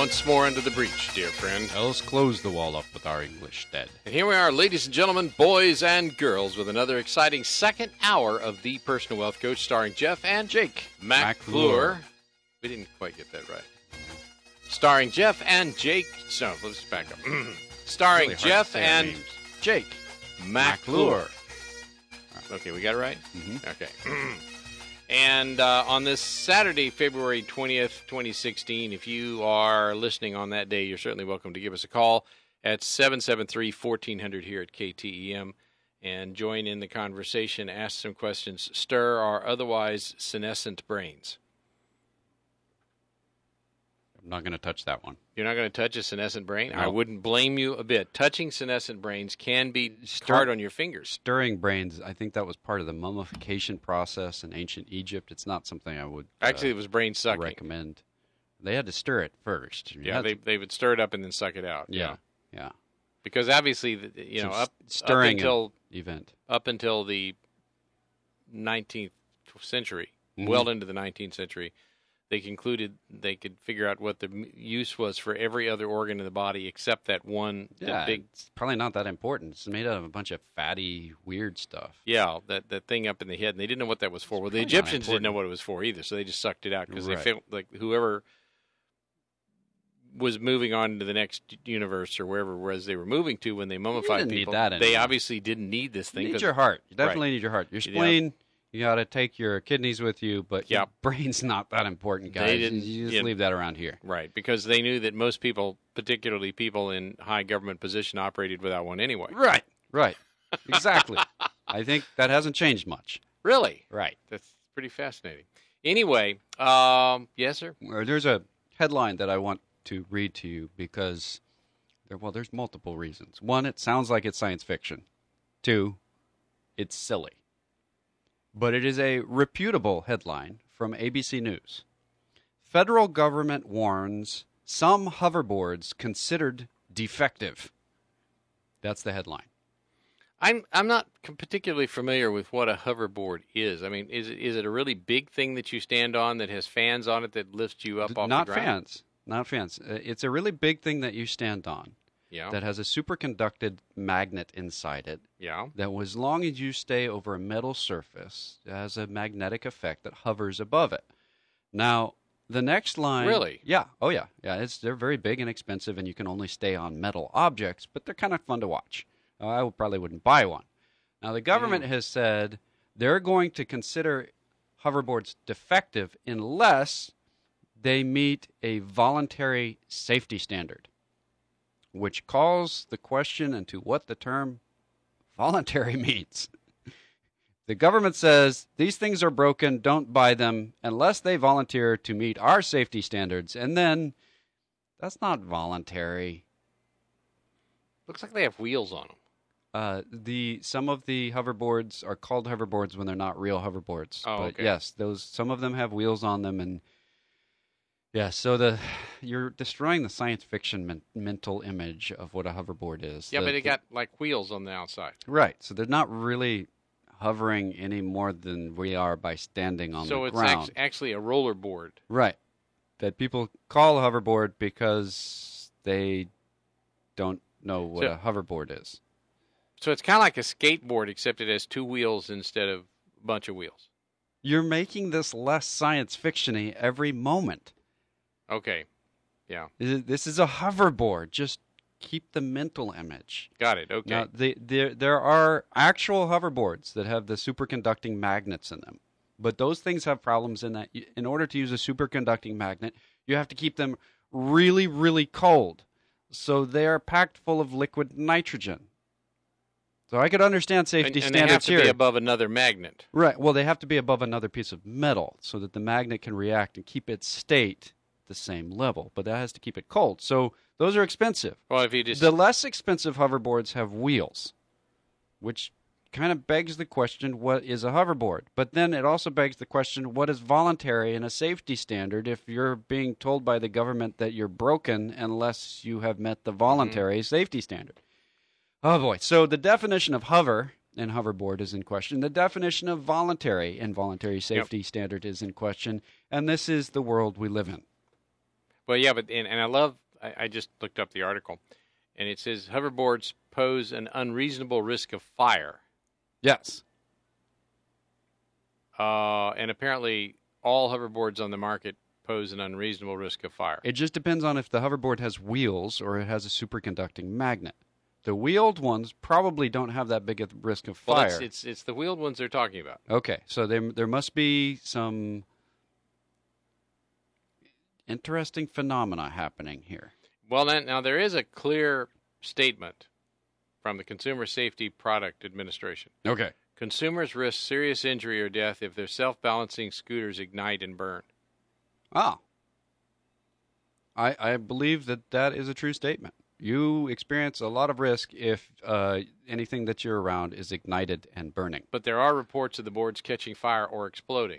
once more into the breach, dear friend. Let's close the wall up with our English dead. And here we are, ladies and gentlemen, boys and girls, with another exciting second hour of The Personal Wealth Coach, starring Jeff and Jake McClure. We didn't quite get that right. Starring Jeff and Jake. So, let's back up. Starring Really Jeff and names. Jake McClure. Okay, we got it right? Mm-hmm. Okay. And on this Saturday, February 20th, 2016, if you are listening on that day, you're certainly welcome to give us a call at 773-1400 here at KTEM and join in the conversation, ask some questions, stir our otherwise senescent brains. I'm not going to touch that one. You're not going to touch a senescent brain? No. I wouldn't blame you a bit. Touching senescent brains can be hard on your fingers. Stirring brains, I think that was part of the mummification process in ancient Egypt. It's not something I would Actually, it was brain sucking. recommend. They had to stir it first. Yeah, they would stir it up and then suck it out. Yeah. Because obviously, Stirring event. Up until the 19th century, well into the 19th century, they concluded they could figure out what the use was for every other organ in the body except that one. Yeah, it's probably not that important. It's made out of a bunch of fatty, weird stuff. Yeah, that thing up in the head, and they didn't know what that was for. Well, the Egyptians didn't know what it was for either, so they just sucked it out because they felt like whoever was moving on to the next universe or wherever it was they were moving to when they mummified people, they obviously didn't need this thing. You need your heart. You definitely need your heart. Your spleen, you got to take your kidneys with you, but your brain's not that important, guys. You just leave that around here. Right, because they knew that most people, particularly people in high government position, operated without one anyway. Right. Exactly. I think that hasn't changed much. Really? Right. That's pretty fascinating. Anyway, yes, sir? There's a headline that I want to read to you because, there's multiple reasons. One, it sounds like it's science fiction. Two, it's silly. But it is a reputable headline from ABC News. Federal government warns some hoverboards considered defective. That's the headline. I'm not particularly familiar with what a hoverboard is. I mean, is it a really big thing that you stand on that has fans on it that lifts you up off the ground? Not fans. It's a really big thing that you stand on. Yeah. That has a superconducted magnet inside it. Yeah. That as long as you stay over a metal surface, it has a magnetic effect that hovers above it. Now, the next line... Really? Yeah. Oh, yeah. Yeah, they're very big and expensive, and you can only stay on metal objects, but they're kind of fun to watch. I probably wouldn't buy one. Now, the government has said they're going to consider hoverboards defective unless they meet a voluntary safety standard, which calls the question into what the term voluntary means. The government says these things are broken, don't buy them unless they volunteer to meet our safety standards. And then that's not voluntary. Looks like they have wheels on them. Some of the hoverboards are called hoverboards when they're not real hoverboards. Oh, but okay. Yes, some of them have wheels on them, and so you're destroying the science fiction mental image of what a hoverboard is. Yeah, but they got like wheels on the outside. Right, so they're not really hovering any more than we are by standing on the ground. So it's actually a roller board. Right, that people call a hoverboard because they don't know what a hoverboard is. So it's kind of like a skateboard, except it has two wheels instead of a bunch of wheels. You're making this less science fiction-y every moment. Okay, yeah. This is a hoverboard. Just keep the mental image. Got it, okay. Now, there are actual hoverboards that have the superconducting magnets in them. But those things have problems in that in order to use a superconducting magnet, you have to keep them really, really cold. So they are packed full of liquid nitrogen. So I could understand safety standards here. And they have to be above another magnet. Right. Well, they have to be above another piece of metal so that the magnet can react and keep its state the same level. But that has to keep it cold. So those are expensive. Well, if you just... The less expensive hoverboards have wheels, which kind of begs the question, what is a hoverboard? But then it also begs the question, what is voluntary and a safety standard if you're being told by the government that you're broken unless you have met the voluntary safety standard? Oh, boy. So the definition of hover and hoverboard is in question. The definition of voluntary and voluntary safety standard is in question. And this is the world we live in. Well, yeah, but and I just looked up the article, and it says hoverboards pose an unreasonable risk of fire. Yes. And apparently all hoverboards on the market pose an unreasonable risk of fire. It just depends on if the hoverboard has wheels or it has a superconducting magnet. The wheeled ones probably don't have that big a risk of fire. Well, it's the wheeled ones they're talking about. Okay, so there must be some interesting phenomena happening here. Well, now there is a clear statement from the Consumer Safety Product Administration. Okay. Consumers risk serious injury or death if their self-balancing scooters ignite and burn. Ah. I believe that is a true statement. You experience a lot of risk if anything that you're around is ignited and burning. But there are reports of the boards catching fire or exploding.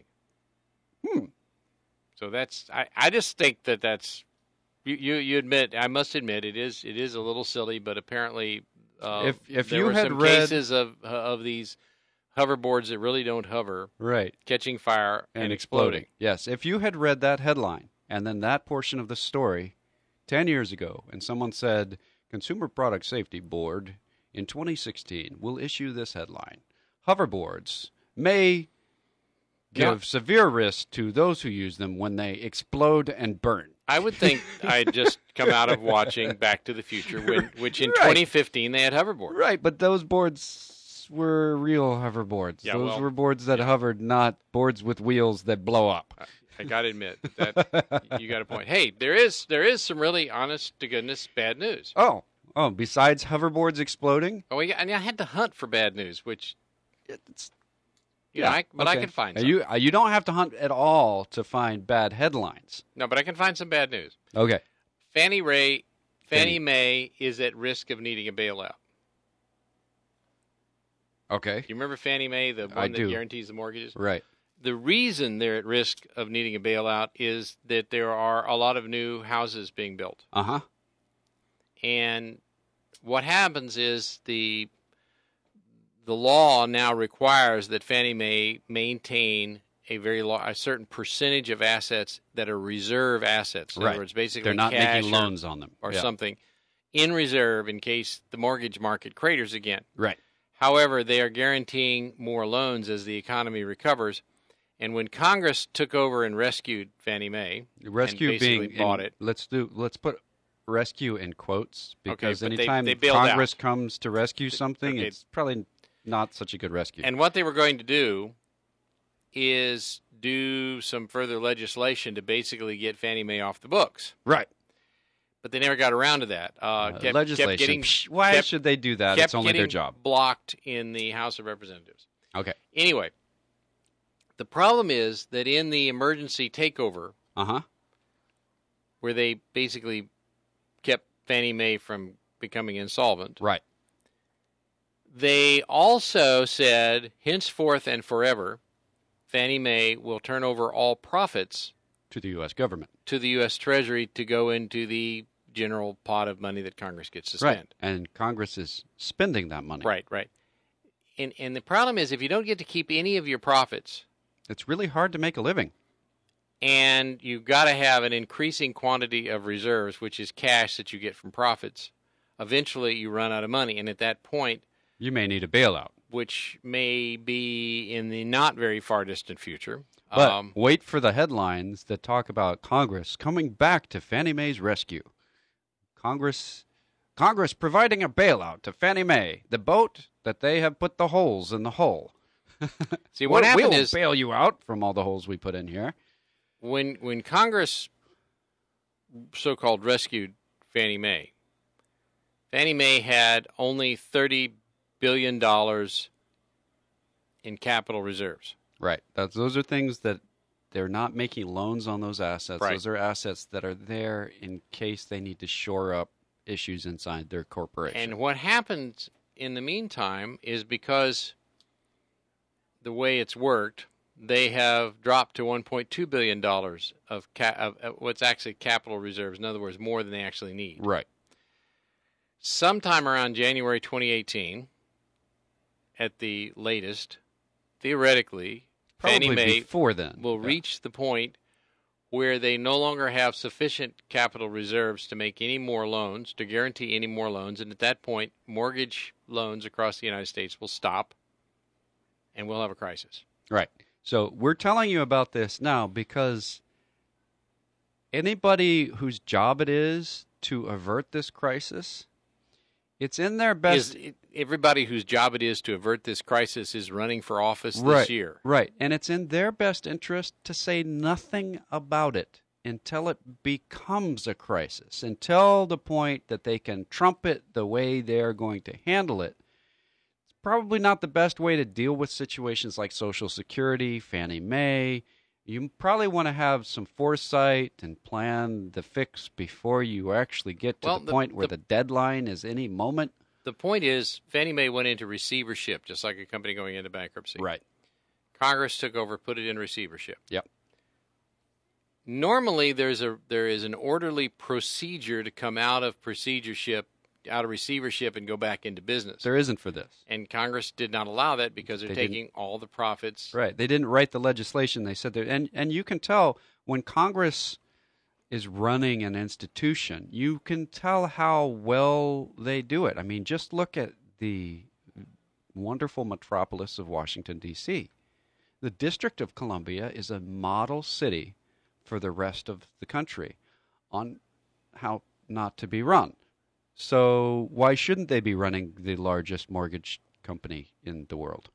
So I just think that's you admit, I must admit it is a little silly, but apparently if there you were had some read cases of these hoverboards that really don't hover, right, catching fire and exploding. Yes, if you had read that headline and then that portion of the story 10 years ago, and someone said, Consumer Product Safety Board in 2016 will issue this headline. Hoverboards may give severe risk to those who use them when they explode and burn. I would think I'd just come out of watching Back to the Future, which in 2015 they had hoverboards. Right, but those boards were real hoverboards. Yeah, those were boards that hovered, not boards with wheels that blow up. I got to admit that you got a point. Hey, there is some really honest to goodness bad news. Oh, besides hoverboards exploding? Oh, yeah, and I had to hunt for bad news, which it's I can find some. You don't have to hunt at all to find bad headlines. No, but I can find some bad news. Okay. Fannie Mae is at risk of needing a bailout. Okay. You remember Fannie Mae, the one that guarantees the mortgages? Right. The reason they're at risk of needing a bailout is that there are a lot of new houses being built. Uh-huh. And what happens is the law now requires that Fannie Mae maintain a certain percentage of assets that are reserve assets. In other words, basically they're not cash making loans on them or something in reserve in case the mortgage market craters again. Right. However, they are guaranteeing more loans as the economy recovers. And when Congress took over and rescued Fannie Mae, rescue being bought it. Let's put rescue in quotes, because okay, anytime Congress comes to rescue something, it's probably not such a good rescue. And what they were going to do is do some further legislation to basically get Fannie Mae off the books. Right. But they never got around to that. Legislation. Why should they do that? It's only their job. Blocked in the House of Representatives. Okay. Anyway, the problem is that in the emergency takeover, where they basically kept Fannie Mae from becoming insolvent, right, they also said, henceforth and forever, Fannie Mae will turn over all profits to the U.S. government, to the U.S. Treasury, to go into the general pot of money that Congress gets to spend. Right, and Congress is spending that money. Right. And the problem is, if you don't get to keep any of your profits, it's really hard to make a living. And you've got to have an increasing quantity of reserves, which is cash that you get from profits. Eventually, you run out of money, and at that point, you may need a bailout, which may be in the not very far distant future. But wait for the headlines that talk about Congress coming back to Fannie Mae's rescue. Congress providing a bailout to Fannie Mae, the boat that they have put the holes in the hull. See, what happened is, we'll bail you out from all the holes we put in here. When Congress so-called rescued Fannie Mae had only $30 billion in capital reserves. Right. Those are things that they're not making loans on those assets. Right. Those are assets that are there in case they need to shore up issues inside their corporation. And what happens in the meantime is, because the way it's worked, they have dropped to $1.2 billion of what's actually capital reserves. In other words, more than they actually need. Right. Sometime around January 2018, at the latest, theoretically, Probably Fannie Mae before then will reach the point where they no longer have sufficient capital reserves to make any more loans, to guarantee any more loans. And at that point, mortgage loans across the United States will stop, and we'll have a crisis. Right. So we're telling you about this now because anybody whose job it is to avert this crisis, it's in their best... Everybody whose job it is to avert this crisis is running for office this year. Right. And it's in their best interest to say nothing about it until it becomes a crisis, until the point that they can trumpet the way they're going to handle it. It's probably not the best way to deal with situations like Social Security, Fannie Mae. You probably want to have some foresight and plan the fix before you actually get to the point where the deadline is any moment. The point is, Fannie Mae went into receivership, just like a company going into bankruptcy. Right. Congress took over, put it in receivership. Yep. Normally, there is an orderly procedure to come out of receivership, and go back into business. There isn't for this. And Congress did not allow that because they're taking all the profits. Right. They didn't write the legislation. They said that, and you can tell when Congress is running an institution, you can tell how well they do it. I mean, just look at the wonderful metropolis of Washington, D.C. The District of Columbia is a model city for the rest of the country on how not to be run. So why shouldn't they be running the largest mortgage company in the world?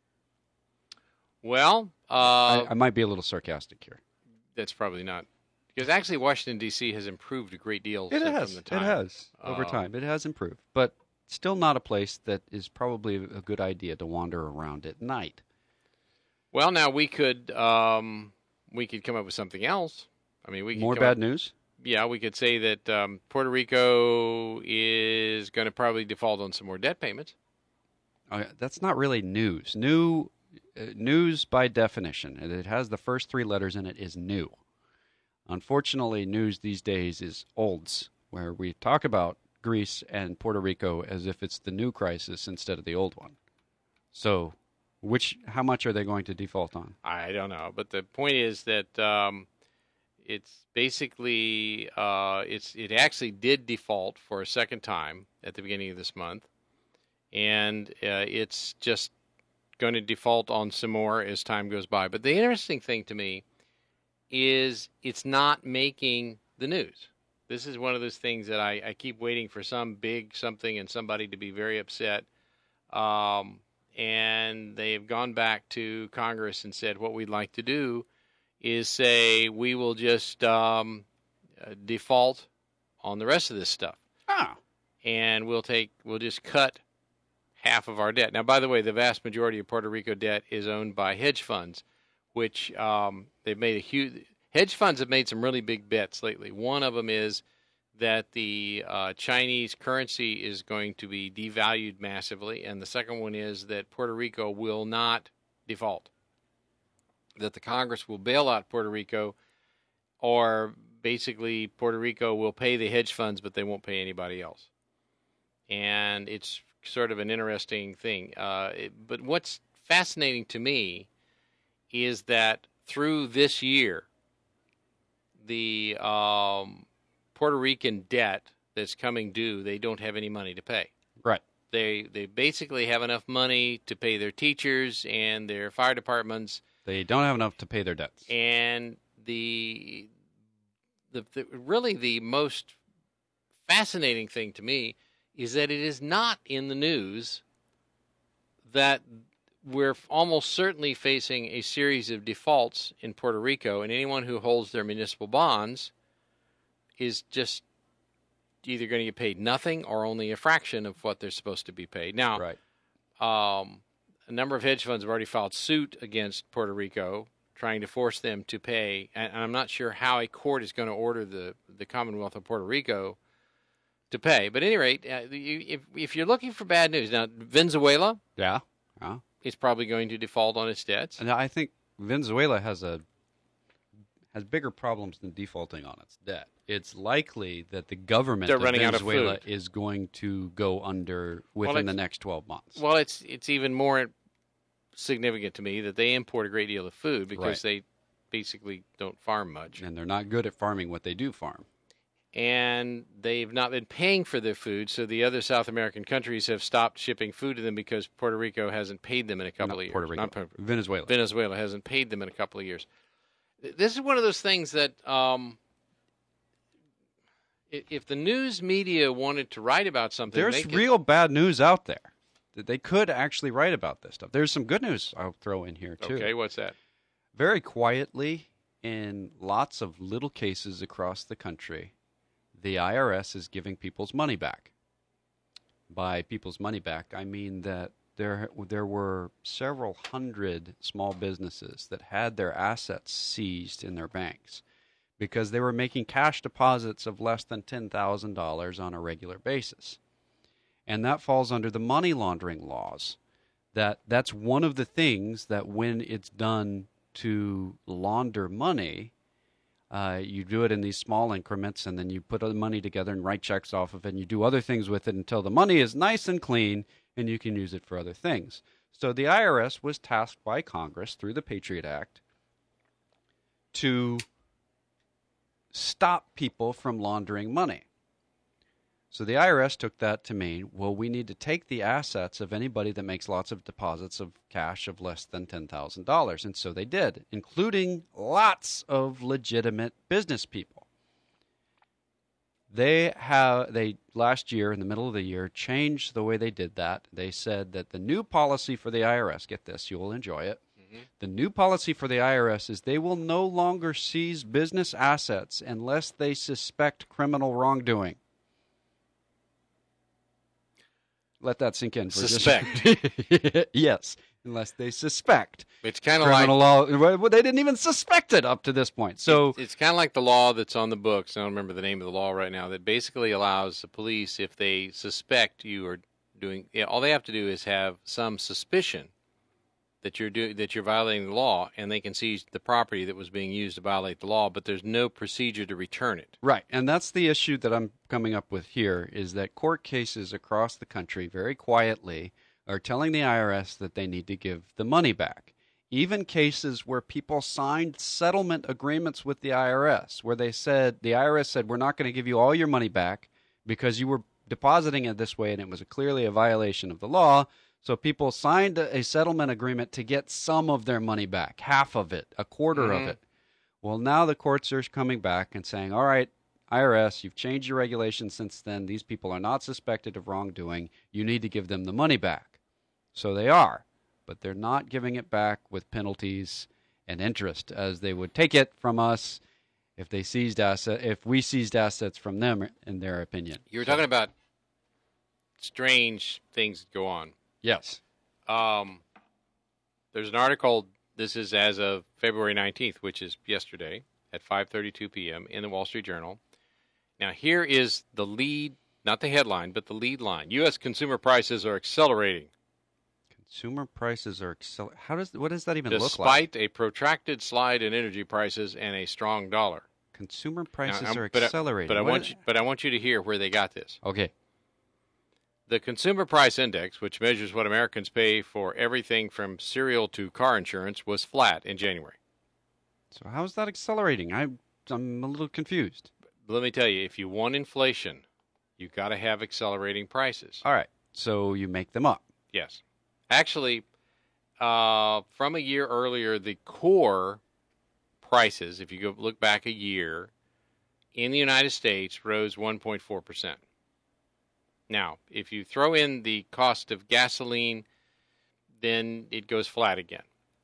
Well, I might be a little sarcastic here. That's probably not. Because actually, Washington, D.C. has improved a great deal from the time. It has. Over time. It has improved. But still not a place that is probably a good idea to wander around at night. Well, now we could come up with something else. I mean, we could more bad news? Yeah, we could say that Puerto Rico is going to probably default on some more debt payments. That's not really news. News by definition, and it has the first three letters in it, is new. Unfortunately, news these days is olds, where we talk about Greece and Puerto Rico as if it's the new crisis instead of the old one. So, how much are they going to default on? I don't know, but the point is that it's basically it actually did default for a second time at the beginning of this month, and it's just going to default on some more as time goes by. But the interesting thing to me is it's not making the news. This is one of those things that I keep waiting for some big something and somebody to be very upset. And they've gone back to Congress and said what we'd like to do is say we will just default on the rest of this stuff. And we'll just cut half of our debt. Now, by the way, the vast majority of Puerto Rico debt is owned by hedge funds, which they've made a huge... Hedge funds have made some really big bets lately. One of them is that the Chinese currency is going to be devalued massively, and the second one is that Puerto Rico will not default, that the Congress will bail out Puerto Rico, or basically Puerto Rico will pay the hedge funds, but they won't pay anybody else. And it's sort of an interesting thing. But what's fascinating to me is that through this year, the Puerto Rican debt that's coming due, they don't have any money to pay. Right. They basically have enough money to pay their teachers and their fire departments. They don't have enough to pay their debts. And the really the most fascinating thing to me is that it is not in the news that we're almost certainly facing a series of defaults in Puerto Rico, and anyone who holds their municipal bonds is just either going to get paid nothing or only a fraction of what they're supposed to be paid. Now, right. A number of hedge funds have already filed suit against Puerto Rico, trying to force them to pay, and I'm not sure how a court is going to order the Commonwealth of Puerto Rico to pay. But at any rate, if you're looking for bad news, now Venezuela, yeah, is probably going to default on its debts. And I think Venezuela has bigger problems than defaulting on its debt. It's likely that the government of Venezuela is going to go under within the next 12 months. Well, it's even more significant to me that they import a great deal of food because basically don't farm much. And they're not good at farming what they do farm. And they've not been paying for their food, so the other South American countries have stopped shipping food to them because Puerto Rico hasn't paid them in a couple of years. Puerto Rico. Venezuela. Venezuela hasn't paid them in a couple of years. This is one of those things that if the news media wanted to write about something, there's real bad news out there. They could actually write about this stuff. There's some good news I'll throw in here, too. Okay, what's that? Very quietly, in lots of little cases across the country, the IRS is giving people's money back. By people's money back, I mean that there were several hundred small businesses that had their assets seized in their banks because they were making cash deposits of less than $10,000 on a regular basis. And that falls under the money laundering laws. That's one of the things that when it's done to launder money, you do it in these small increments, and then you put the money together and write checks off of it, and you do other things with it until the money is nice and clean, and you can use it for other things. So the IRS was tasked by Congress through the Patriot Act to stop people from laundering money. So the IRS took that to mean, well, we need to take the assets of anybody that makes lots of deposits of cash of less than $10,000. And so they did, including lots of legitimate business people. They last year, in the middle of the year, changed the way they did that. They said that the new policy for the IRS, get this, you will enjoy it. The new policy for the IRS is they will no longer seize business assets unless they suspect criminal wrongdoing. Let that sink in. Suspect. Yes, unless they suspect. It's kind of criminal law. Well, they didn't even suspect it up to this point. So it's kind of like the law that's on the books. I don't remember the name of the law right now. That basically allows the police, if they suspect you are doing, all they have to do is have some suspicion that you're violating the law, and they can seize the property that was being used to violate the law, but there's no procedure to return it. Right, and that's the issue that I'm coming up with here, is that court cases across the country very quietly are telling the IRS that they need to give the money back. Even cases where people signed settlement agreements with the IRS, where the IRS said, we're not going to give you all your money back because you were depositing it this way and it was clearly a violation of the law. So people signed a settlement agreement to get some of their money back, half of it, a quarter of it. Well, now the courts are coming back and saying, all right, IRS, you've changed your regulations since then. These people are not suspected of wrongdoing. You need to give them the money back. So they are, but they're not giving it back with penalties and interest as they would take it from us if we seized assets from them, in their opinion. You were talking about strange things that go on. Yes. There's an article, this is as of February 19th, which is yesterday at 5:32 p.m. in the Wall Street Journal. Now, here is the lead, not the headline, but the lead line. U.S. consumer prices are accelerating. Consumer prices are accelerating. What does that even look Despite like? a protracted slide in energy prices and a strong dollar. Consumer prices are accelerating. But I want you to hear where they got this. Okay. The Consumer Price Index, which measures what Americans pay for everything from cereal to car insurance, was flat in January. So how is that accelerating? I'm a little confused. Let me tell you, if you want inflation, you've got to have accelerating prices. All right. So you make them up. Yes. Actually, from a year earlier, the core prices, if you go look back a year, in the United States rose 1.4%. Now, if you throw in the cost of gasoline, then it goes flat again.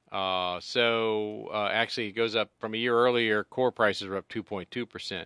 Actually, it goes up from a year earlier. Core prices are up 2.2%.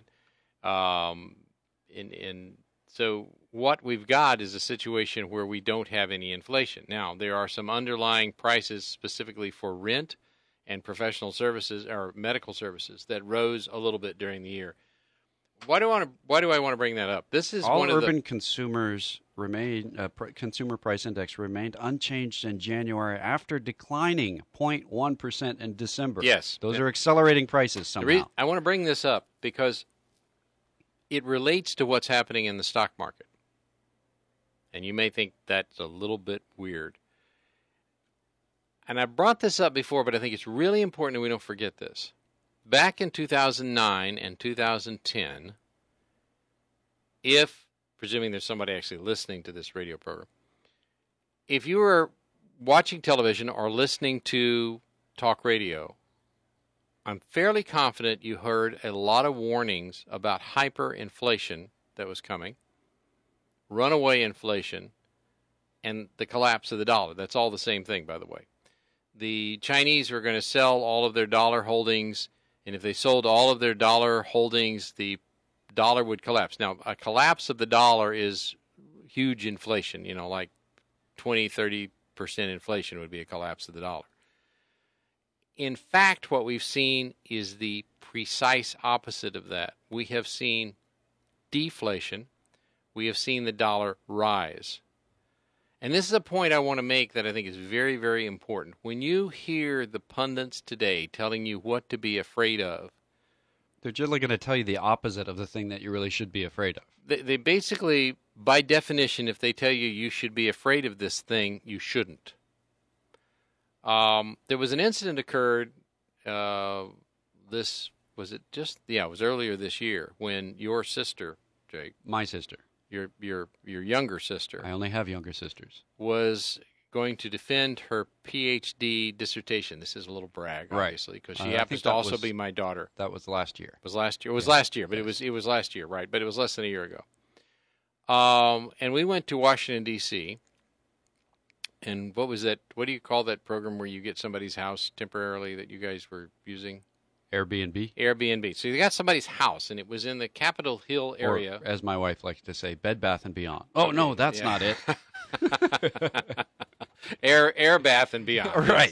So what we've got is a situation where we don't have any inflation. Now, there are some underlying prices specifically for rent and professional services or medical services that rose a little bit during the year. Why do I want to bring that up? This is all one of urban consumers consumer price index remained unchanged in January after declining 0.1% in December. Yes, those are accelerating prices somehow. I want to bring this up because it relates to what's happening in the stock market, and you may think that's a little bit weird. And I brought this up before, but I think it's really important that we don't forget this. back in 2009 and 2010, if, presuming there's somebody actually listening to this radio program, if you were watching television or listening to talk radio, I'm fairly confident you heard a lot of warnings about hyperinflation that was coming, runaway inflation, and the collapse of the dollar. That's all the same thing, by the way. The Chinese were going to sell all of their dollar holdings, and if they sold all of their dollar holdings, the dollar would collapse. Now, a collapse of the dollar is huge inflation, like 20-30% inflation would be a collapse of the dollar. In fact, what we've seen is the precise opposite of that. We have seen deflation. We have seen the dollar rise. And this is a point I want to make that I think is very, very important. When you hear the pundits today telling you what to be afraid of, they're generally going to tell you the opposite of the thing that you really should be afraid of. They basically, by definition, if they tell you you should be afraid of this thing, you shouldn't. There was an incident occurred, it was earlier this year when your sister, Jake. My sister. Your younger sister. I only have younger sisters. Was going to defend her PhD dissertation. This is a little brag, obviously, because she happens to also be my daughter. That was last year. It was last year. It was last year, but it was last year, right? But it was less than a year ago. And we went to Washington, D.C., and what was that? What do you call that program where you get somebody's house temporarily that you guys were using? Airbnb. So you got somebody's house, and it was in the Capitol Hill area. Or, as my wife likes to say, Bed Bath and Beyond. Oh, no, that's not it. Air Bath and Beyond. Right.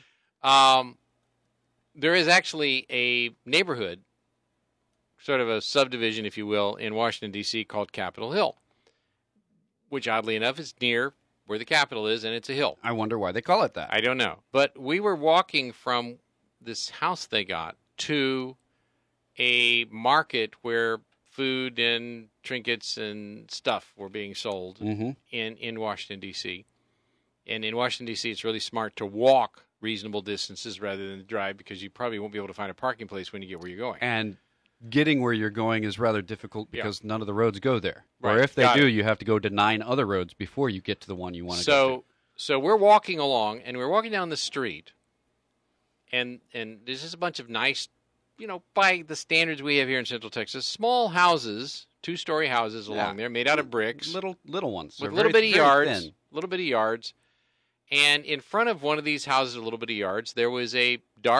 There is actually a neighborhood, sort of a subdivision, if you will, in Washington, D.C. called Capitol Hill, which oddly enough is near where the Capitol is, and it's a hill. I wonder why they call it that. I don't know. But we were walking from this house they got to a market where food and trinkets and stuff were being sold in Washington, D.C. And in Washington, D.C., it's really smart to walk reasonable distances rather than drive because you probably won't be able to find a parking place when you get where you're going. And getting where you're going is rather difficult because none of the roads go there. Right. Or if they do, you have to go to 9 other roads before you get to the one you want to go to. So we're walking along, and we're walking down the street, and there's just a bunch of nice, by the standards we have here in Central Texas, small houses, 2-story houses along there, made out of bricks. Little ones. With little bitty yards. And in front of one of these houses, little bitty yards, there was a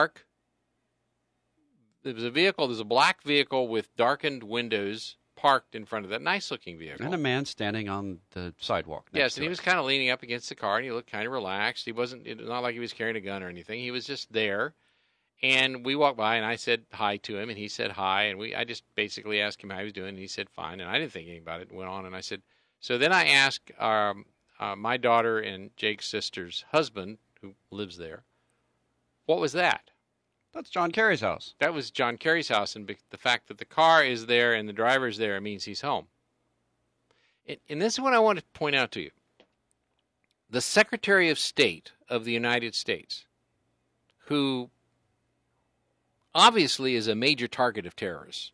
black vehicle with darkened windows parked in front of that nice-looking vehicle. And a man standing on the sidewalk. Yes, and he was kind of leaning up against the car, and he looked kind of relaxed. It was not like he was carrying a gun or anything. He was just there. And we walked by, and I said hi to him, and he said hi. And I just basically asked him how he was doing, and he said fine. And I didn't think anything about it. Went on, and I said, so then I asked my daughter and Jake's sister's husband, who lives there, what was that? That's John Kerry's house. That was John Kerry's house, and the fact that the car is there and the driver's there means he's home. And this is what I want to point out to you. The Secretary of State of the United States, who obviously is a major target of terrorists,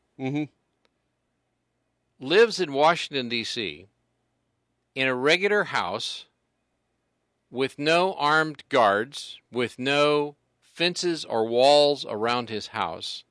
lives in Washington, D.C., in a regular house with no armed guards, with no fences or walls around his house.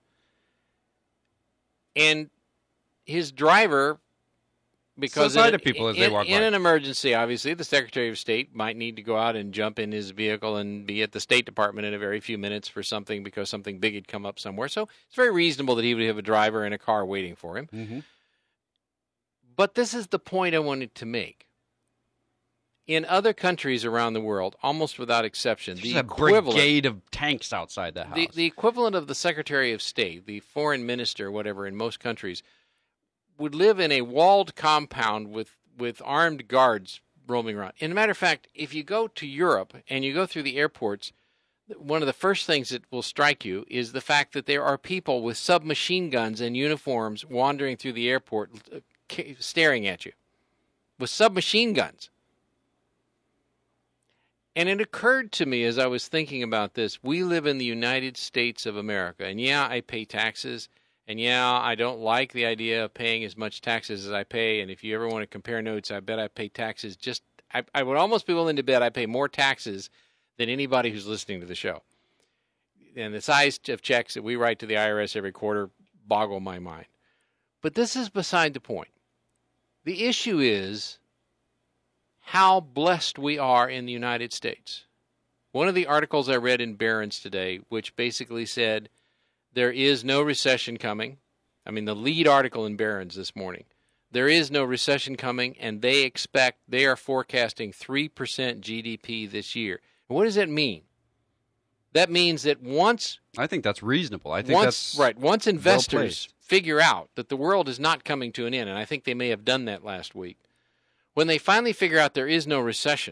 And his driver, because in an emergency, obviously, the Secretary of State might need to go out and jump in his vehicle and be at the State Department in a very few minutes for something because something big had come up somewhere. So it's very reasonable that he would have a driver in a car waiting for him. But this is the point I wanted to make. In other countries around the world, almost without exception, there's a brigade of tanks outside the house. The equivalent of the Secretary of State, the foreign minister, whatever, in most countries, would live in a walled compound with armed guards roaming around. And as a matter of fact, if you go to Europe and you go through the airports, one of the first things that will strike you is the fact that there are people with submachine guns and uniforms wandering through the airport staring at you with submachine guns. And it occurred to me as I was thinking about this, we live in the United States of America. And yeah, I pay taxes. And yeah, I don't like the idea of paying as much taxes as I pay. And if you ever want to compare notes, I bet I pay taxes I would almost be willing to bet I pay more taxes than anybody who's listening to the show. And the size of checks that we write to the IRS every quarter boggle my mind. But this is beside the point. The issue is how blessed we are in the United States. One of the articles I read in Barron's today, which basically said there is no recession coming. I mean, the lead article in Barron's this morning. There is no recession coming, and they are forecasting 3% GDP this year. What does that mean? That means that I think that's reasonable. I think that's right. Once investors figure out that the world is not coming to an end, and I think they may have done that last week, when they finally figure out there is no recession,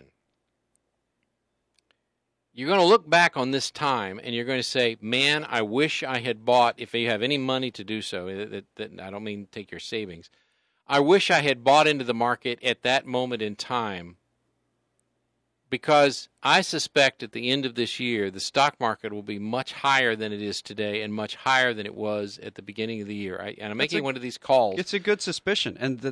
you're going to look back on this time and you're going to say, man, I wish I had bought, if you have any money to do so, I don't mean take your savings, I wish I had bought into the market at that moment in time, because I suspect at the end of this year, the stock market will be much higher than it is today and much higher than it was at the beginning of the year. And I'm making one of these calls. It's a good suspicion. And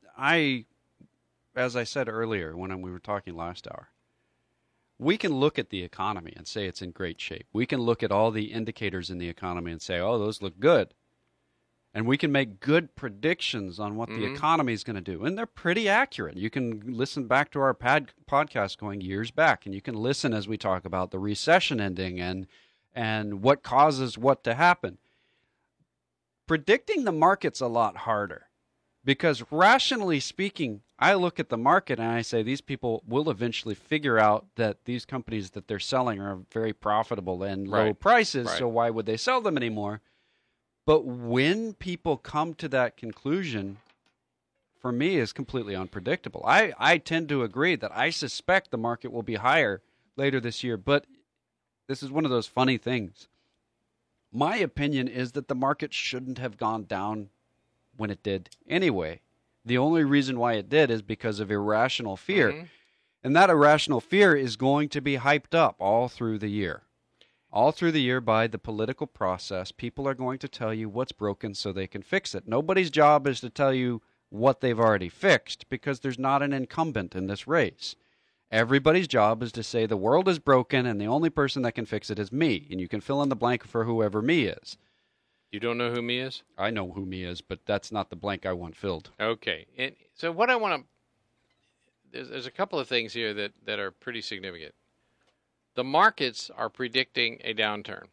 as I said earlier when we were talking last hour, we can look at the economy and say it's in great shape. We can look at all the indicators in the economy and say, oh, those look good. And we can make good predictions on what the economy is going to do. And they're pretty accurate. You can listen back to our podcast going years back, and you can listen as we talk about the recession ending and what causes what to happen. Predicting the market's a lot harder because, rationally speaking, I look at the market and I say these people will eventually figure out that these companies that they're selling are very profitable and low prices, so why would they sell them anymore? But when people come to that conclusion, for me, is completely unpredictable. I tend to agree that I suspect the market will be higher later this year, but this is one of those funny things. My opinion is that the market shouldn't have gone down when it did anyway. The only reason why it did is because of irrational fear. And that irrational fear is going to be hyped up all through the year. All through the year by the political process, people are going to tell you what's broken so they can fix it. Nobody's job is to tell you what they've already fixed because there's not an incumbent in this race. Everybody's job is to say the world is broken and the only person that can fix it is me. And you can fill in the blank for whoever me is. You don't know who me is? I know who me is, but that's not the blank I want filled. Okay. And so what I want to... There's a couple of things here that are pretty significant. The markets are predicting a downturn.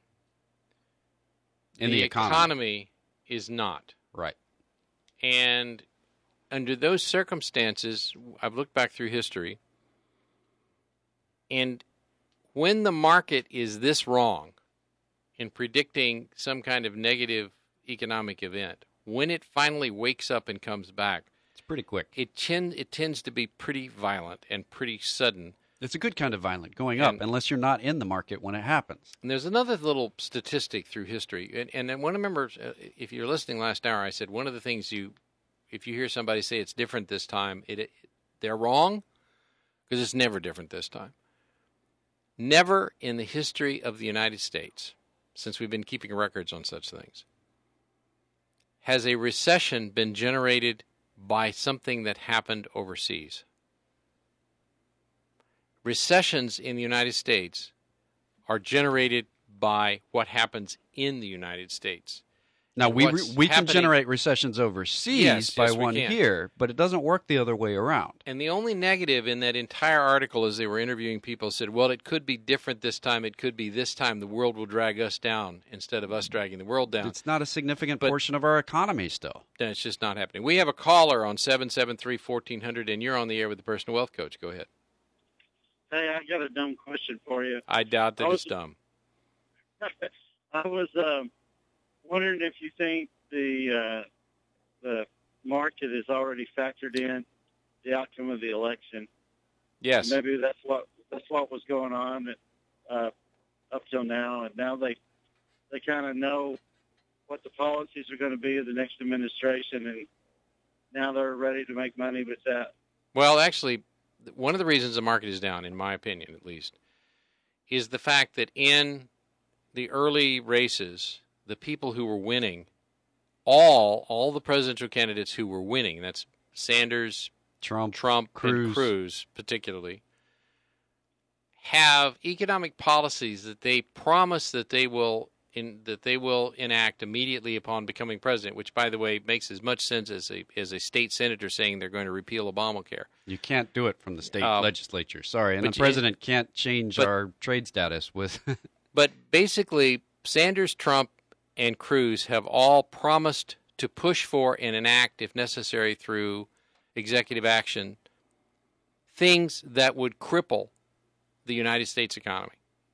In the economy is not. Right. And under those circumstances, I've looked back through history, and when the market is this wrong in predicting some kind of negative economic event, when it finally wakes up and comes back, it's pretty quick. It tends to be pretty violent and pretty sudden. It's a good kind of violent, going up, unless you're not in the market when it happens. And there's another little statistic through history. And I want to remember, if you're listening last hour, I said one of the things if you hear somebody say it's different this time, they're wrong, because it's never different this time. Never in the history of the United States, since we've been keeping records on such things, has a recession been generated by something that happened overseas. Recessions in the United States are generated by what happens in the United States. Now, we can generate recessions overseas by one here, but it doesn't work the other way around. And the only negative in that entire article, as they were interviewing people, said, well, it could be different this time. It could be this time the world will drag us down instead of us dragging the world down. It's not a significant portion of our economy still. Then it's just not happening. We have a caller on 773-1400, and you're on the air with the Personal Wealth Coach. Go ahead. Hey, I got a dumb question for you. I doubt that it's dumb. I was wondering if you think the market has already factored in the outcome of the election. Yes. Maybe that's what was going on up till now, and now they kind of know what the policies are going to be of the next administration, and now they're ready to make money with that. Well, actually, one of the reasons the market is down, in my opinion at least, is the fact that in the early races, the people who were winning, all the presidential candidates who were winning, that's Sanders, Trump Cruz. and Cruz particularly, have economic policies that they promise that they will enact immediately upon becoming president, which, by the way, makes as much sense as a state senator saying they're going to repeal Obamacare. You can't do it from the state legislature. Sorry, and the president can't change our trade status with. But basically, Sanders, Trump, and Cruz have all promised to push for and enact, if necessary, through executive action, things that would cripple the United States economy.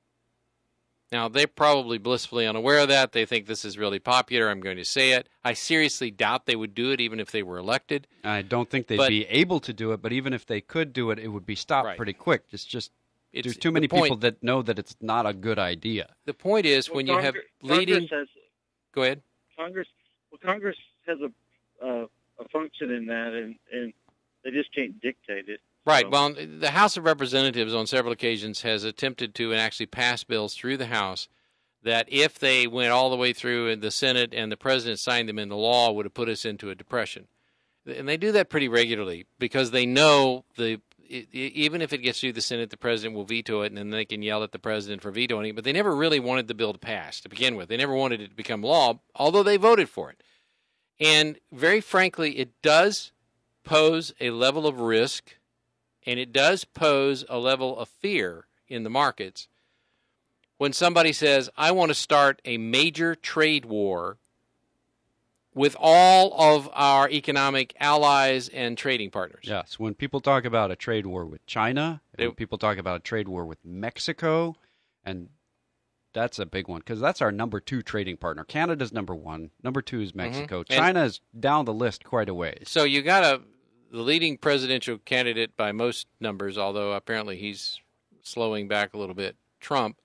Now, they're probably blissfully unaware of that. They think this is really popular. I'm going to say it. I seriously doubt they would do it even if they were elected. I don't think they'd be able to do it, but even if they could do it, it would be stopped pretty quick. There's too many people that know that it's not a good idea. The point is, when you have leading... Go ahead. Congress has a function in that, and they just can't dictate it. Right. So. Well, the House of Representatives on several occasions has attempted to and actually pass bills through the House that if they went all the way through in the Senate and the president signed them into law would have put us into a depression. And they do that pretty regularly because they know even if it gets through the Senate, the president will veto it, and then they can yell at the president for vetoing it. But they never really wanted the bill to pass to begin with. They never wanted it to become law, although they voted for it. And very frankly, it does pose a level of risk, and it does pose a level of fear in the markets when somebody says, I want to start a major trade war with all of our economic allies and trading partners. Yes, when people talk about a trade war with China, when people talk about a trade war with Mexico, and that's a big one because that's our number 2 trading partner. Canada's number 1. Number 2 is Mexico. Mm-hmm. China is down the list quite a ways. So you got the leading presidential candidate by most numbers, although apparently he's slowing back a little bit, Trump,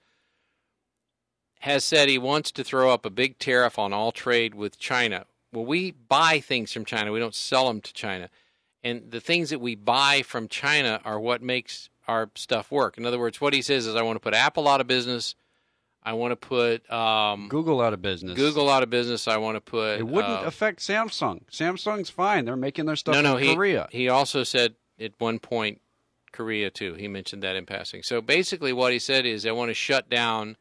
has said he wants to throw up a big tariff on all trade with China. Well, we buy things from China. We don't sell them to China. And the things that we buy from China are what makes our stuff work. In other words, what he says is I want to put Apple out of business. I want to put Google out of business. I want to put... It wouldn't affect Samsung. Samsung's fine. They're making their stuff in Korea. He also said at one point Korea, too. He mentioned that in passing. So basically what he said is I want to shut down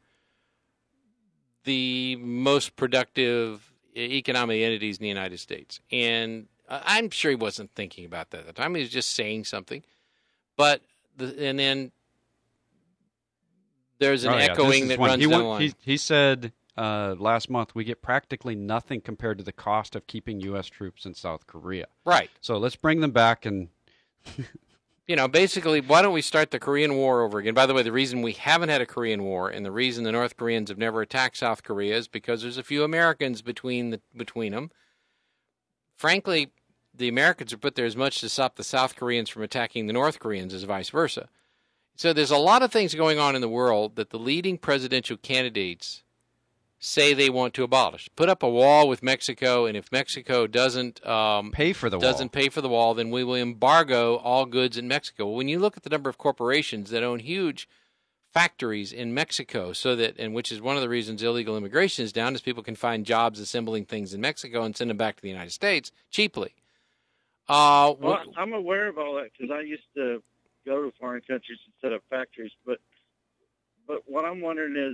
the most productive economic entities in the United States. And I'm sure he wasn't thinking about that at the time. He was just saying something. But, and then there's an echoing that runs down the line. He said last month, we get practically nothing compared to the cost of keeping U.S. troops in South Korea. Right. So let's bring them back and... basically, why don't we start the Korean War over again? By the way, the reason we haven't had a Korean War and the reason the North Koreans have never attacked South Korea is because there's a few Americans between them. Frankly, the Americans are put there as much to stop the South Koreans from attacking the North Koreans as vice versa. So there's a lot of things going on in the world that the leading presidential candidates say they want to abolish. Put up a wall with Mexico, and if Mexico doesn't pay for the wall, then we will embargo all goods in Mexico. When you look at the number of corporations that own huge factories in Mexico, and which is one of the reasons illegal immigration is down, is people can find jobs assembling things in Mexico and send them back to the United States cheaply. Well, I'm aware of all that because I used to go to foreign countries and set up factories, but what I'm wondering is,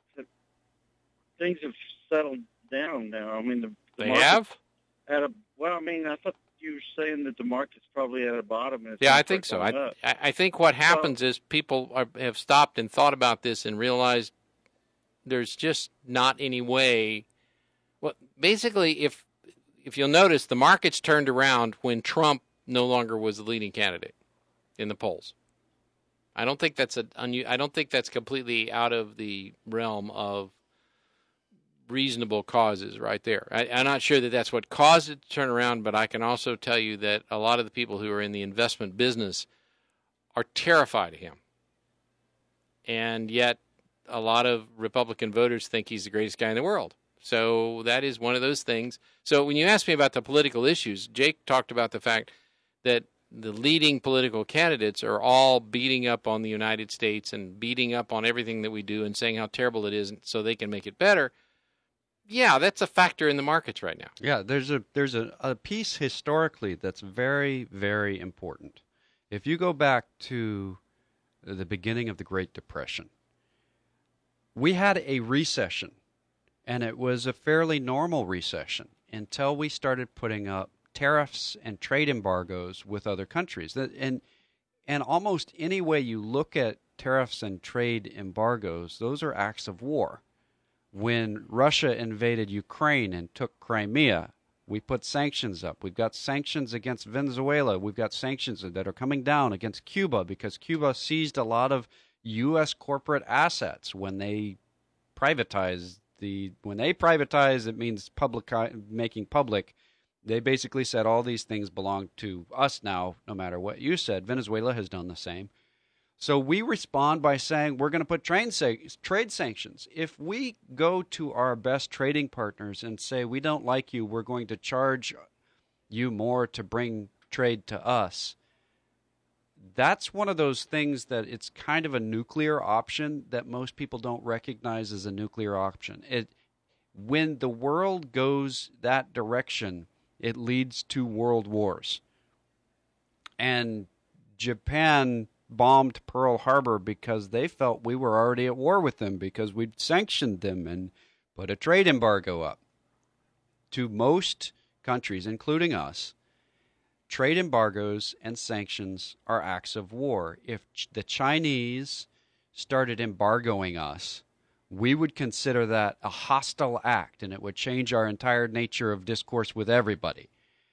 things have settled down now. I mean, they have? I thought you were saying that the market's probably at a bottom. And I think so. I think what happens is people have stopped and thought about this and realized there's just not any way. Well, basically, if you'll notice, the markets turned around when Trump no longer was the leading candidate in the polls. I don't think that's completely out of the realm of reasonable causes right there. I'm not sure that that's what caused it to turn around, but I can also tell you that a lot of the people who are in the investment business are terrified of him. And yet a lot of Republican voters think he's the greatest guy in the world. So that is one of those things. So when you ask me about the political issues, Jake talked about the fact that the leading political candidates are all beating up on the United States and beating up on everything that we do and saying how terrible it is so they can make it better, yeah, that's a factor in the markets right now. Yeah, there's a piece historically that's very, very important. If you go back to the beginning of the Great Depression, we had a recession, and it was a fairly normal recession until we started putting up tariffs and trade embargoes with other countries. And almost any way you look at tariffs and trade embargoes, those are acts of war. When Russia invaded Ukraine and took Crimea, we put sanctions up. We've got sanctions against Venezuela. We've got sanctions that are coming down against Cuba because Cuba seized a lot of U.S. corporate assets when they privatized. When they privatize, it means making public. They basically said all these things belong to us now, no matter what you said. Venezuela has done the same. So we respond by saying we're going to put trade sanctions. If we go to our best trading partners and say we don't like you, we're going to charge you more to bring trade to us, that's one of those things that it's kind of a nuclear option that most people don't recognize as a nuclear option. When the world goes that direction, it leads to world wars. And Japan bombed Pearl Harbor because they felt we were already at war with them because we'd sanctioned them and put a trade embargo up. To most countries, including us, trade embargoes and sanctions are acts of war. If the Chinese started embargoing us, we would consider that a hostile act, and it would change our entire nature of discourse with everybody.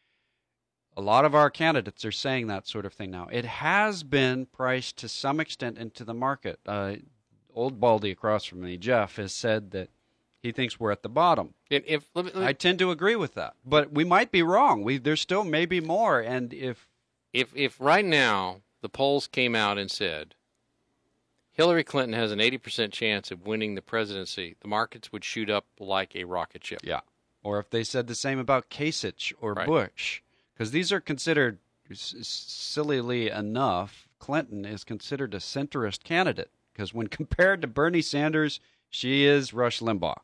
A lot of our candidates are saying that sort of thing now. It has been priced to some extent into the market. Old Baldy across from me, Jeff, has said that he thinks we're at the bottom. I tend to agree with that, but we might be wrong. There still may be more. And if right now the polls came out and said Hillary Clinton has an 80% chance of winning the presidency, the markets would shoot up like a rocket ship. Yeah. Or if they said the same about Kasich or right. Bush. Because these are considered, sillily enough, Clinton is considered a centrist candidate. Because when compared to Bernie Sanders, she is Rush Limbaugh.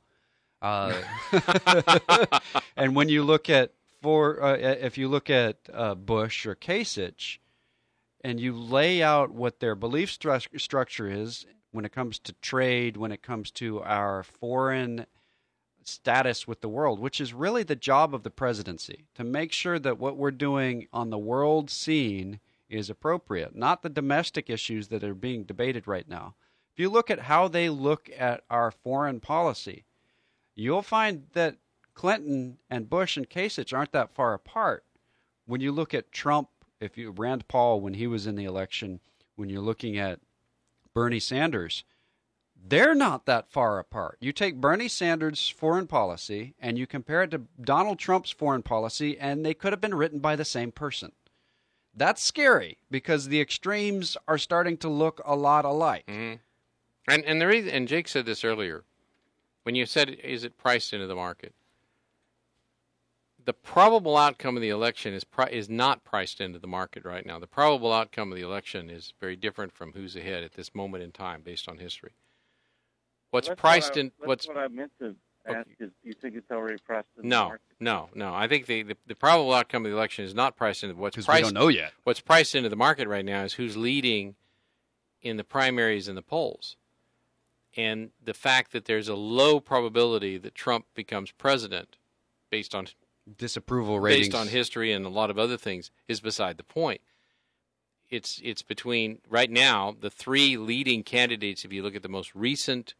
And when you look at if you look at Bush or Kasich, and you lay out what their belief structure is when it comes to trade, when it comes to our foreign status with the world, which is really the job of the presidency, to make sure that what we're doing on the world scene is appropriate, not the domestic issues that are being debated right now. If you look at how they look at our foreign policy, you'll find that Clinton and Bush and Kasich aren't that far apart. When you look at Trump, Rand Paul when he was in the election, when you're looking at Bernie Sanders, they're not that far apart. You take Bernie Sanders' foreign policy and you compare it to Donald Trump's foreign policy, and they could have been written by the same person. That's scary because the extremes are starting to look a lot alike. Mm-hmm. And the reason, and Jake said this earlier, when you said, is it priced into the market? The probable outcome of the election is not priced into the market right now. The probable outcome of the election is very different from who's ahead at this moment in time based on history. What I meant to ask is, do you think it's already priced in the market? No. I think the probable outcome of the election is not priced into we don't know yet. What's priced into the market right now is who's leading in the primaries and the polls. And the fact that there's a low probability that Trump becomes president based on disapproval ratings, based on history and a lot of other things, is beside the point. It's between, right now, the three leading candidates, if you look at the most recent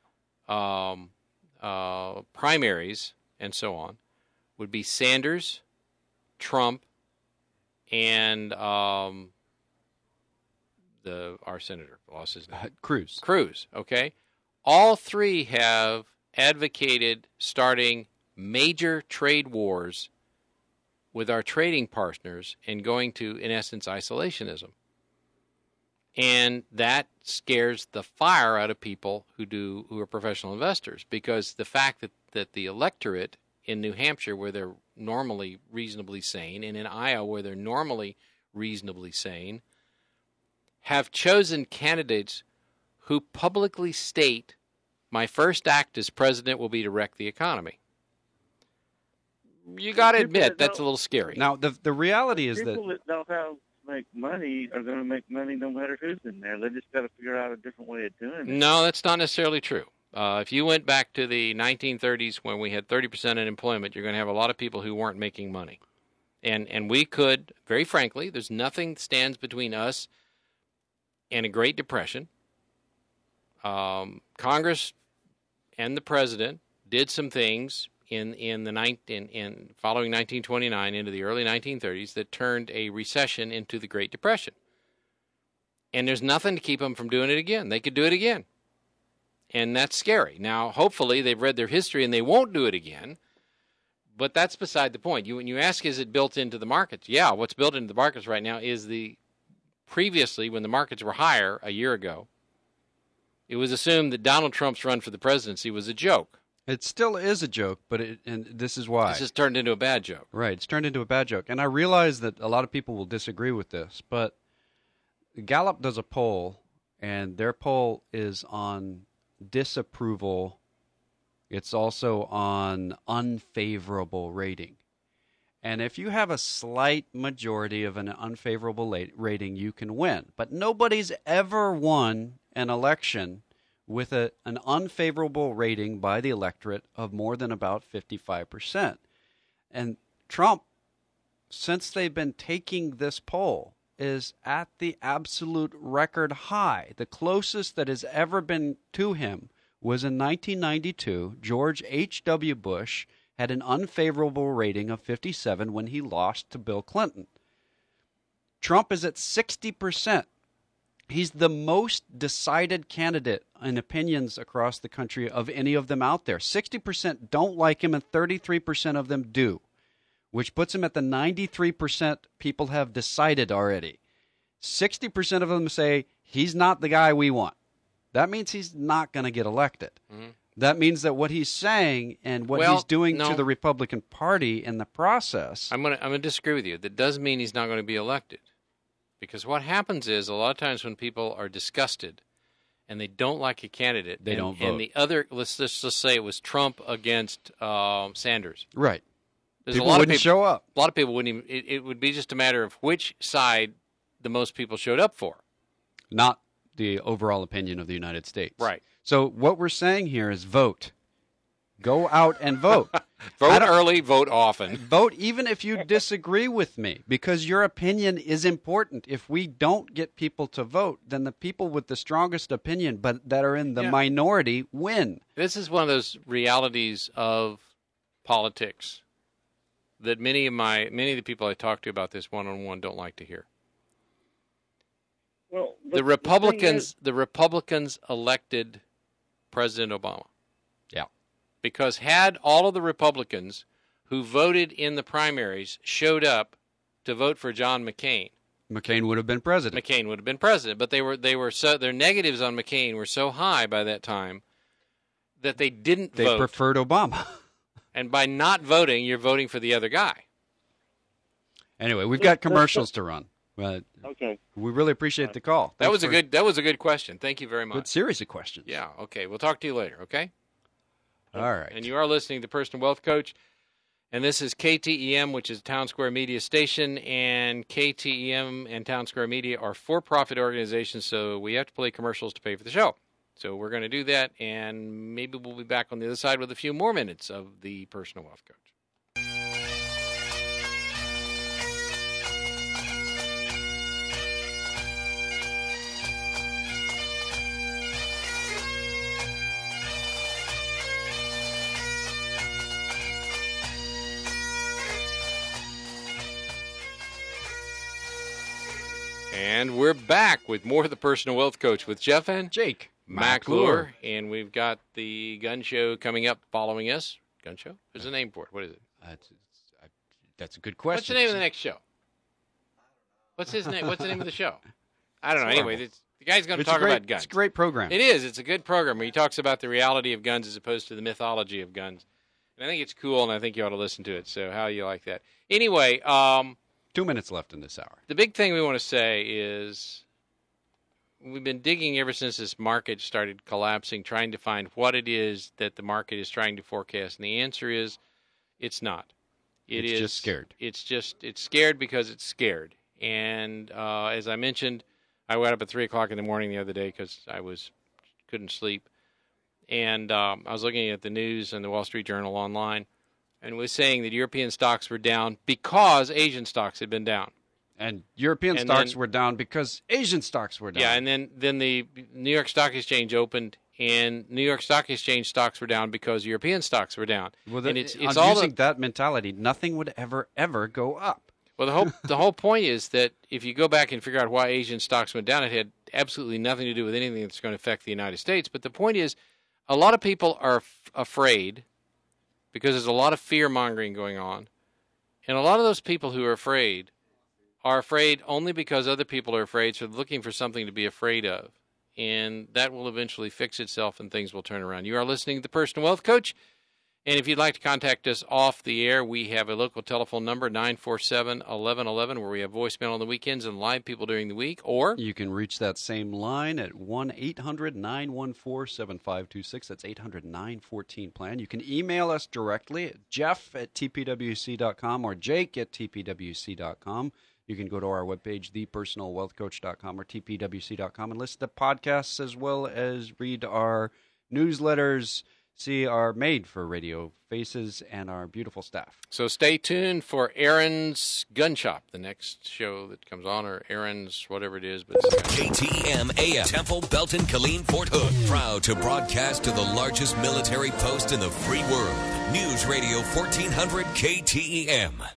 primaries and so on, would be Sanders, Trump, and our senator, lost his name. Cruz, okay? All three have advocated starting major trade wars with our trading partners and going to, in essence, isolationism. And that scares the fire out of people who are professional investors, because the fact that the electorate in New Hampshire, where they're normally reasonably sane, and in Iowa, where they're normally reasonably sane, have chosen candidates who publicly state, my first act as president will be to wreck the economy. You got to admit, that's a little scary. Now, the reality is people that know how to make money are going to make money no matter who's in there. They just got to figure out a different way of doing it. No, that's not necessarily true. If you went back to the 1930s when we had 30% unemployment, you're going to have a lot of people who weren't making money. And we could, very frankly, there's nothing that stands between us and a Great Depression. Congress and the president did some things in following 1929 into the early 1930s that turned a recession into the Great Depression. And there's nothing to keep them from doing it again. They could do it again. And that's scary. Now, hopefully, they've read their history and they won't do it again. But that's beside the point. When you ask, is it built into the markets? Yeah, what's built into the markets right now is previously, when the markets were higher a year ago, it was assumed that Donald Trump's run for the presidency was a joke. It still is a joke, and this is why. This has turned into a bad joke. Right, it's turned into a bad joke. And I realize that a lot of people will disagree with this, but Gallup does a poll, and their poll is on disapproval. It's also on unfavorable rating. And if you have a slight majority of an unfavorable rating, you can win. But nobody's ever won an election with an unfavorable rating by the electorate of more than about 55%. And Trump, since they've been taking this poll, is at the absolute record high. The closest that has ever been to him was in 1992. George H.W. Bush had an unfavorable rating of 57 when he lost to Bill Clinton. Trump is at 60%. He's the most decided candidate in opinions across the country of any of them out there. 60% don't like him and 33% of them do, which puts him at the 93% people have decided already. 60% of them say he's not the guy we want. That means he's not going to get elected. Mm-hmm. That means that what he's saying and what he's doing to the Republican Party in the process. I'm going to disagree with you. That doesn't mean he's not going to be elected. Because what happens is a lot of times when people are disgusted and they don't like a candidate, they don't vote. And the other, let's just say it was Trump against Sanders. Right. People wouldn't show up. A lot of people wouldn't even, it would be just a matter of which side the most people showed up for. Not the overall opinion of the United States. Right. So what we're saying here is vote. Go out and vote. Vote early, vote often. Vote even if you disagree with me, because your opinion is important. If we don't get people to vote, then the people with the strongest opinion, but that are in the minority, win. This is one of those realities of politics that many of the people I talk to about this one-on-one don't like to hear. Well, the Republicans elected President Obama. Yeah. Because had all of the Republicans who voted in the primaries showed up to vote for John McCain, McCain would have been president. McCain would have been president, but they were so, their negatives on McCain were so high by that time that they didn't vote. They preferred Obama. And by not voting, you're voting for the other guy. Anyway, we've got commercials to run. Okay. We really appreciate the call. That was a good question. Thank you very much. Good series of questions. Yeah, okay. We'll talk to you later, okay? All right. And you are listening to Personal Wealth Coach, and this is KTEM, which is Town Square Media Station, and KTEM and Town Square Media are for-profit organizations, so we have to play commercials to pay for the show. So we're going to do that, and maybe we'll be back on the other side with a few more minutes of the Personal Wealth Coach. And we're back with more of the Personal Wealth Coach with Jeff and Jake McClure. And we've got the gun show coming up following us. Gun show? There's a name for it. What is it? That's a good question. What's the name of the next show? What's his name? What's the name of the show? I don't know. Anyway, the guy's going to talk about guns. It's a great program. It is. It's a good program where he talks about the reality of guns as opposed to the mythology of guns. And I think it's cool, and I think you ought to listen to it. So how you like that? Anyway, 2 minutes left in this hour. The big thing we want to say is we've been digging ever since this market started collapsing, trying to find what it is that the market is trying to forecast. And the answer is it's not. It's just scared. It's scared because it's scared. And as I mentioned, I got up at 3 o'clock in the morning the other day because I couldn't sleep. And I was looking at the news and the Wall Street Journal online, and it was saying that European stocks were down because Asian stocks had been down. And European stocks were down because Asian stocks were down. Yeah, and then the New York Stock Exchange opened, and New York Stock Exchange stocks were down because European stocks were down. Well, and it's using that mentality, nothing would ever go up. Well, the whole point is that if you go back and figure out why Asian stocks went down, it had absolutely nothing to do with anything that's going to affect the United States. But the point is, a lot of people are afraid because there's a lot of fear-mongering going on. And a lot of those people who are afraid only because other people are afraid, so they're looking for something to be afraid of. And that will eventually fix itself and things will turn around. You are listening to The Personal Wealth Coach. And if you'd like to contact us off the air, we have a local telephone number, 947-1111, where we have voicemail on the weekends and live people during the week. Or you can reach that same line at 1-800-914-7526. That's 800-914-PLAN. You can email us directly at jeff@tpwc.com or jake@tpwc.com. You can go to our webpage, thepersonalwealthcoach.com or tpwc.com, and listen to podcasts as well as read our newsletters, see our Made for Radio faces, and our beautiful staff. So stay tuned for Aaron's Gun Shop, the next show that comes on, or Aaron's whatever it is. But KTM AM, Temple, Belton, Killeen, Fort Hood. Proud to broadcast to the largest military post in the free world. News Radio 1400 KTEM.